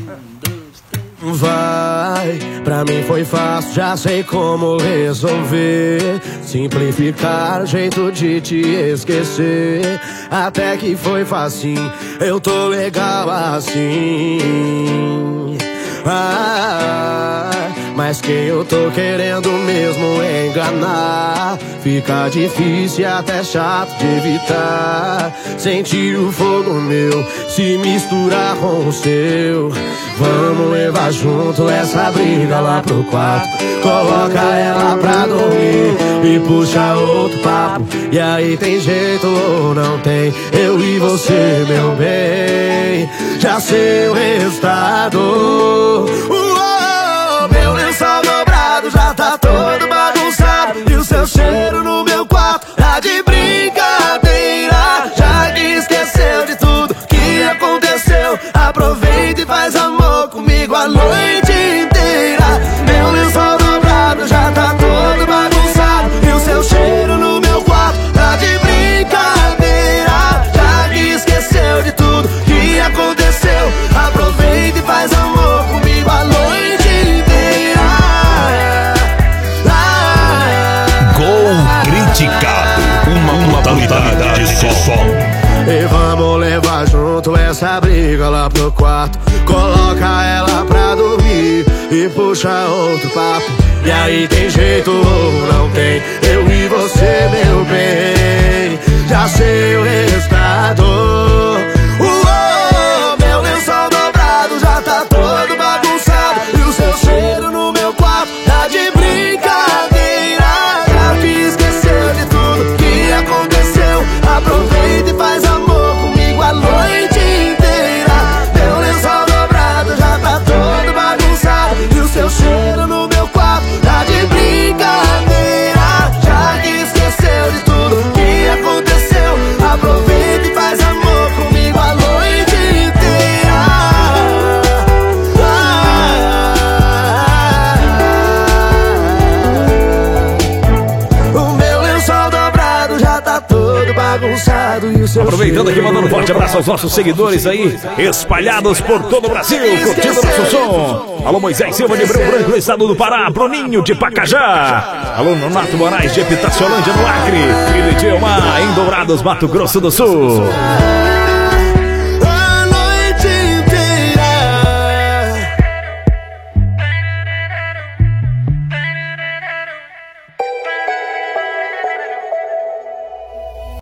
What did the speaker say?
Vai, pra mim foi fácil, já sei como resolver. Simplificar o jeito de te esquecer. Até que foi facinho, eu tô legal assim. Mas quem eu tô querendo mesmo é enganar. Fica difícil e até chato de evitar. Sentir o fogo meu se misturar com o seu. Vamos levar junto essa briga lá pro quarto. Coloca ela pra dormir e puxa outro papo. E aí tem jeito ou não tem? Eu e você, meu bem, já sei o resultado. Meu lençol dobrado já tá todo bagunçado. E o seu cheiro no meu quarto tá de brincadeira. Já que esqueceu de tudo que aconteceu, aproveita e faz amor comigo a noite inteira. Meu lençol dobrado já tá todo bagunçado. E o seu cheiro no meu quarto tá de brincadeira. Já que esqueceu de tudo que aconteceu, aproveita e faz amor comigo a noite inteira. Gol Criticado, uma modalidade de som. E vamos levar junto essa briga lá pro quarto. Coloca ela pra dormir e puxa outro papo. E aí tem jeito ou não tem? Eu e você, meu bem, já sei o resultado. Meu lençol dobrado já tá todo bagunçado. E o seu cheiro no meu quarto tá de brincadeira. Já que esqueceu de tudo que aconteceu, aproveita e faz amor comigo a noite inteira. Meu lençol dobrado já tá todo bagunçado. E o seu cheiro no meu quarto tá de brincadeira. Já que esqueceu de tudo que aconteceu, aproveita e faz amor comigo a noite inteira. O meu lençol dobrado já tá todo bagunçado. E o seu Aproveitando aqui, mandando um forte abraço aos nossos seguidores aí, espalhados por todo o Brasil, curtindo nosso som. Alô, Moisés Silva de Rio Branco, no estado do Pará. Bruninho de Pacajá. Alô, Nonato Moraes de Epitaciolândia, no Acre. Filho de Dilma, em Dourados, Mato Grosso do Sul.